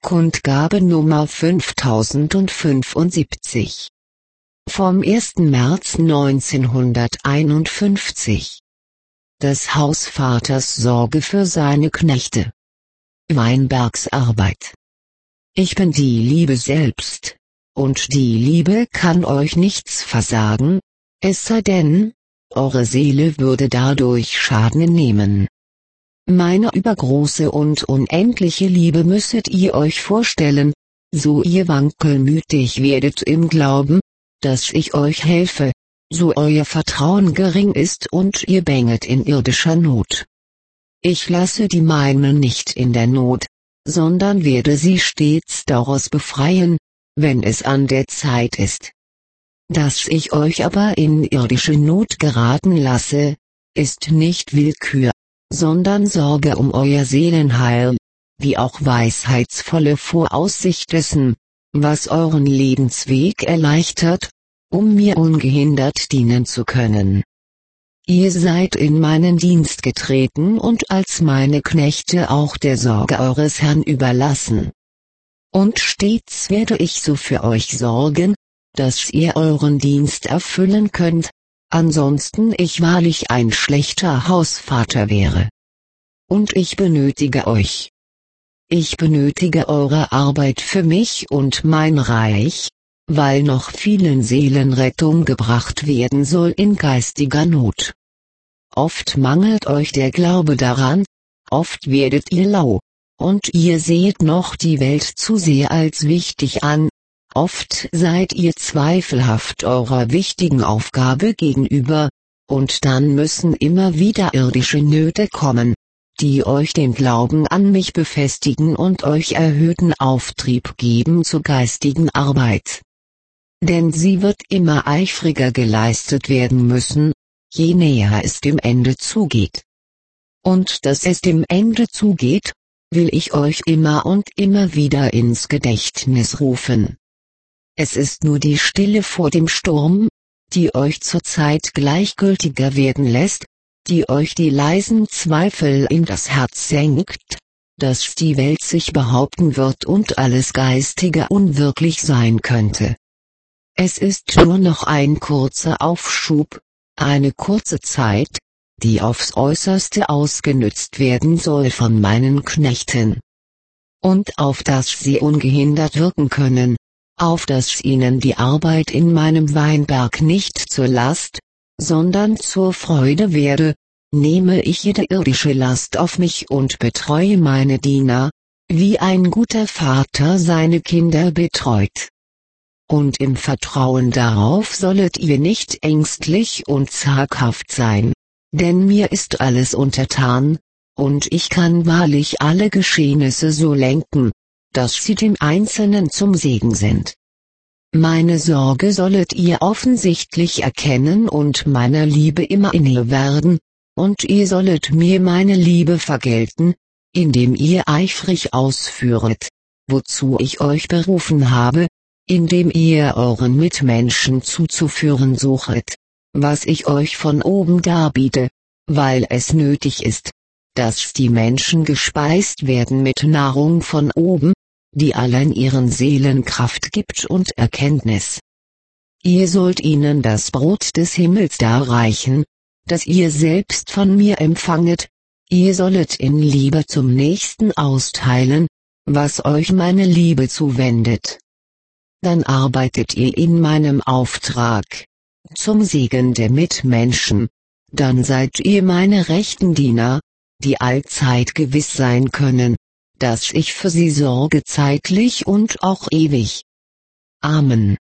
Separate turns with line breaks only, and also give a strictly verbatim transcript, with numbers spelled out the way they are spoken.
Kundgabe Nummer fünftausendfünfundsiebzig. Vom ersten März neunzehnhunderteinundfünfzig. Des Hausvaters Sorge für seine Knechte. Weinbergs Arbeit. Ich bin die Liebe selbst, und die Liebe kann euch nichts versagen, es sei denn, eure Seele würde dadurch Schaden nehmen. Meine übergroße und unendliche Liebe müsstet ihr euch vorstellen, so ihr wankelmütig werdet im Glauben, dass ich euch helfe, so euer Vertrauen gering ist und ihr bänget in irdischer Not. Ich lasse die meine nicht in der Not, sondern werde sie stets daraus befreien, wenn es an der Zeit ist. Dass ich euch aber in irdische Not geraten lasse, ist nicht Willkür, sondern Sorge um euer Seelenheil, wie auch weisheitsvolle Voraussicht dessen, was euren Lebensweg erleichtert, um mir ungehindert dienen zu können. Ihr seid in meinen Dienst getreten und als meine Knechte auch der Sorge eures Herrn überlassen. Und stets werde ich so für euch sorgen, dass ihr euren Dienst erfüllen könnt, ansonsten ich wahrlich ein schlechter Hausvater wäre. Und ich benötige euch. Ich benötige eure Arbeit für mich und mein Reich, weil noch vielen Seelen Rettung gebracht werden soll in geistiger Not. Oft mangelt euch der Glaube daran, oft werdet ihr lau, und ihr seht noch die Welt zu sehr als wichtig an, oft seid ihr zweifelhaft eurer wichtigen Aufgabe gegenüber, und dann müssen immer wieder irdische Nöte kommen, die euch den Glauben an mich befestigen und euch erhöhten Auftrieb geben zur geistigen Arbeit. Denn sie wird immer eifriger geleistet werden müssen, je näher es dem Ende zugeht. Und dass es dem Ende zugeht, will ich euch immer und immer wieder ins Gedächtnis rufen. Es ist nur die Stille vor dem Sturm, die euch zurzeit gleichgültiger werden lässt, die euch die leisen Zweifel in das Herz senkt, dass die Welt sich behaupten wird und alles Geistige unwirklich sein könnte. Es ist nur noch ein kurzer Aufschub, eine kurze Zeit, die aufs Äußerste ausgenützt werden soll von meinen Knechten. Und auf das sie ungehindert wirken können, auf das ihnen die Arbeit in meinem Weinberg nicht zur Last, sondern zur Freude werde, nehme ich jede irdische Last auf mich und betreue meine Diener, wie ein guter Vater seine Kinder betreut. Und im Vertrauen darauf sollet ihr nicht ängstlich und zaghaft sein, denn mir ist alles untertan, und ich kann wahrlich alle Geschehnisse so lenken, dass sie dem Einzelnen zum Segen sind. Meine Sorge sollet ihr offensichtlich erkennen und meiner Liebe immer inne werden, und ihr sollet mir meine Liebe vergelten, indem ihr eifrig ausführet, wozu ich euch berufen habe, indem ihr euren Mitmenschen zuzuführen suchet, was ich euch von oben darbiete, weil es nötig ist, dass die Menschen gespeist werden mit Nahrung von oben, die allen ihren Seelen Kraft gibt und Erkenntnis. Ihr sollt ihnen das Brot des Himmels darreichen, das ihr selbst von mir empfanget, ihr sollet in Liebe zum Nächsten austeilen, was euch meine Liebe zuwendet. Dann arbeitet ihr in meinem Auftrag, zum Segen der Mitmenschen, dann seid ihr meine rechten Diener, die allzeit gewiss sein können, dass ich für sie sorge zeitlich und auch ewig. Amen.